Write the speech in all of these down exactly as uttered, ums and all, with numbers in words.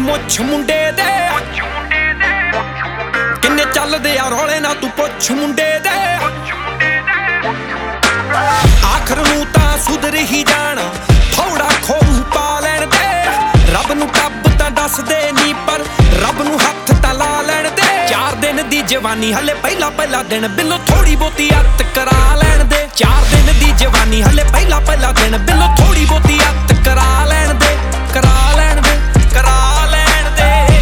ਮੁੱਛ ਮੁੰਡੇ ਦੇ ਕਿੰਨੇ ਚੱਲਦੇ ਆ ਰੌਲੇ ਨਾ ਤੂੰ ਪੁੱਛ ਮੁੰਡੇ ਦੇ ਆਖਰ ਨੂੰ ਤਾਂ ਸੁਧਰ ਹੀ ਜਾਣਾ ਥੋੜਾ ਖੋਰੂ ਪਾ ਲੈਣ ਦੇ ਰੱਬ ਨੂੰ ਟੱਬ ਤਾਂ ਦੱਸਦੇ ਨਹੀਂ ਪਰ ਰੱਬ ਨੂੰ ਹੱਥ ਤਾਂ ਲਾ ਲੈਣ ਦੇ ਚਾਰ ਦਿਨ ਦੀ ਜਵਾਨੀ ਹਲੇ ਪਹਿਲਾ ਪਹਿਲਾ ਦਿਨ ਬਿੱਲੋ ਥੋੜੀ ਬਹੁਤੀ ਅੱਤ ਕਰਾ ਲੈਣ ਦੇ ਚਾਰ ਦਿਨ ਦੀ ਜਵਾਨੀ ਹਲੇ ਪਹਿਲਾ ਪਹਿਲਾ ਦਿਨ ਬਿੱਲੋ ਥੋੜੀ ਬਹੁਤੀ ਅੱਤ ਕਰਾ ਲੈਣ ਦੇ ਕਰਾ ਲੈਣ ਦੇ ਕਰਾ ਲੈਣ ਦੇ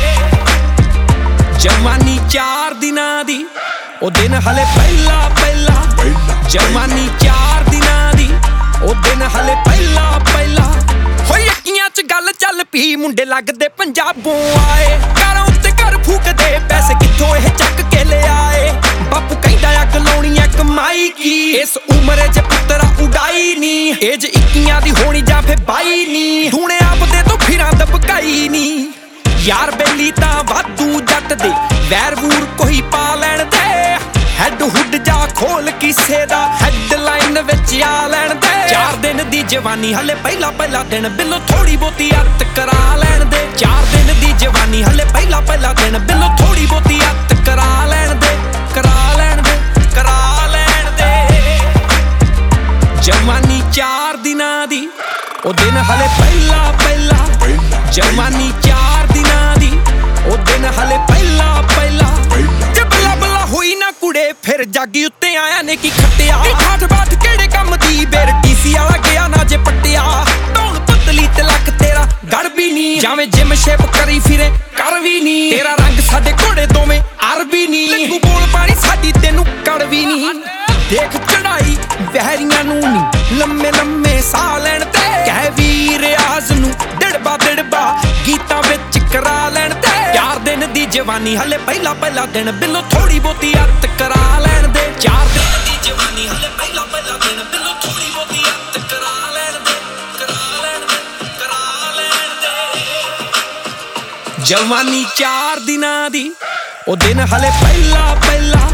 ਜਵਾਨੀ ਚਾਰ ਦਿਨਾਂ ਦੀ ਉਹ ਦਿਨ ਹਲੇ ਪਹਿਲਾ ਪਹਿਲਾ ਜਵਾਨੀ ਚਾਰ ਦਿਨਾਂ ਦੀ ਉਹ ਦਿਨ ਹਲੇ ਪਹਿਲਾ ਪਹਿਲਾ ਹੋਈ ਅੱਖੀਆਂ ਚ ਗੱਲ ਚੱਲ ਪਈ ਮੁੰਡੇ ਲੱਗਦੇ ਪੰਜਾਬੋਂ ਆਏ ਘਰਾਂ ਉੱਤੇ ਘਰ ਫੂਕਦੇ ਪੈਸੇ ਕਿੱਥੋਂ ਇਹ ਚੱਕ ਕੇ ਲਿਆਏ ਬਾਪੂ ਕਹਿੰਦਾ ਅੱਗ ਲਾਉਣੀ ਐ ਕਮਾਈ ਕੀ ਇਸ ਉਮਰੇ ਚ ਪੁੱਤਰਾ ਉਡਾਈ ਨੀ ਏਜ ਇੱਕੀਆਂ ਦੀ ਹੋਣੀ ਜਾਂ ਫੇ ਬਾਈ ਨੀ ਧੂਣੇ ਆਪਦੇ ਤੋਂ ਫਿਰਾਂ ਦਬਕਾਈ ਨੀ ਯਾਰ ਬੇਲੀ ਤਾਂ ਵਾਧੂ ਜੱਟ ਦੇ ਵੈਰ ਵੂਰ ਕੋਈ ਪਾ ਲੈਣ ਦੇ ਹੈਡ ਹੁੱਡ ਜਾ ਖੋਲ ਕਿਸੇ ਦਾ ਹੈਡਲਾਈਨ ਵਿੱਚ ਆ ਲੈਣ ਦੇ ਚਾਰ ਦਿਨ ਦੀ ਜਵਾਨੀ ਹਲੇ ਪਹਿਲਾ ਪਹਿਲਾ ਦਿਨ ਬਿੱਲੋ ਥੋੜੀ ਬਹੁਤੀ ਅੱਤ ਕਰਾ ਲੈਣ ਦੇ ਚਾਰ ਦਿਨ ਦੀ ਜਵਾਨੀ ਹਲੇ ਪਹਿਲਾ ਪਹਿਲਾ ਦਿਨ ਬਿੱਲੋ ਥੋੜੀ ਬਹੁਤੀ ਅੱਤ ਕਰਾ ਲੈਣ ਦੇ ਕਰਾ ਲੈਣ ਦੇ ਕਰਾ ਲੈਣ ਦੇ ਜਵਾਨੀ ਚਾਰ ਦਿਨਾਂ ਦੀ ਉਹ ਦਿਨ ਹਲੇ ਪਹਿਲਾ ਪਹਿਲਾ ਜਵਾਨੀ ਚਾਰ ਦਿਨਾਂ ਦੀ ਉਹ ਦਿਨ ਹਲੇ ਪਹਿਲਾ ਪਹਿਲਾ ਜੇ ਬੱਲਾ ਬੱਲਾ ਹੋਈ ਨਾ ਕੁੜੇ ਫਿਰ ਜਾਗੀ ਉੱਤੇ ਆਇਆ ਨੇ ਕੀ ਖੱਟਿਆ ਠਾਠ ਬਾਠ ਕਿਹੜੇ ਕੰਮ ਦੀ ਬੇਰ ਟੀਸੀ ਵਾਲਾ ਗਿਆ ਨਾ ਜੇ ਪੱਟਿਆ ਧੌਣ ਪਤਲੀ ਤੇ ਲੱਕ ਤੇਰਾ ਗੜ ਵੀ ਨੀ ਜਾਵੇਂ ਜਿਮ ਸ਼ੇਪ ਕਰੀ ਫਿਰੇ ਕਰ ਵੀ ਨੀ ਤੇਰਾ ਰੰਗ ਸਾਡੇ ਘੋੜੇ ਦੋਵੇਂ ਅਰਬੀ ਨੀ ਲੱਗੂ ਬੋਲ ਪਾਣੀ ਸਾਡੀ ਤੈਨੂੰ ਕੜ ਵੀ ਨੀ ਦੇਖ ਚੜਾਈ ਵਹਿਰੀਆਂ ਨੂੰ ਨੀ ਲੰਮੇ ਲੰਮੇ ਸਾਹ ਲੈਣ ਤੇ ਕਹਿ ਵੀ ਰਿਆਜ਼ ਨੂੰ ਡੜਬਾ ਡੜਬਾ ਗੀਤਾਂ ਵਿੱਚ ਕਰਾ ਲੈਣ ਤੇ ਚਾਰ ਦਿਨ ਦੀ ਜਵਾਨੀ ਹਲੇ ਪਹਿਲਾ ਪਹਿਲਾ ਦਿਨ ਬਿੱਲੋ ਥੋੜੀ ਬਹੁਤੀ ਅੱਤ ਕਰਾ ਲੈਣ ਦੇ ਚਾਰ ਦਿਨ ਦੀ ਜਵਾਨੀ ਹਲੇ ਪਹਿਲਾ ਪਹਿਲਾ ਦਿਨ ਬਿੱਲੋ ਥੋੜੀ ਬਹੁਤੀ ਅੱਤ ਕਰਾ ਲੈਣ ਦੇ ਕਰਾ ਲੈਣ ਦੇ ਕਰਾ ਲੈਣ ਦੇ ਜਵਾਨੀ ਚਾਰ ਦਿਨਾਂ ਦੀ ਉਹ ਦਿਨ ਹਲੇ ਪਹਿਲਾ ਪਹਿਲਾ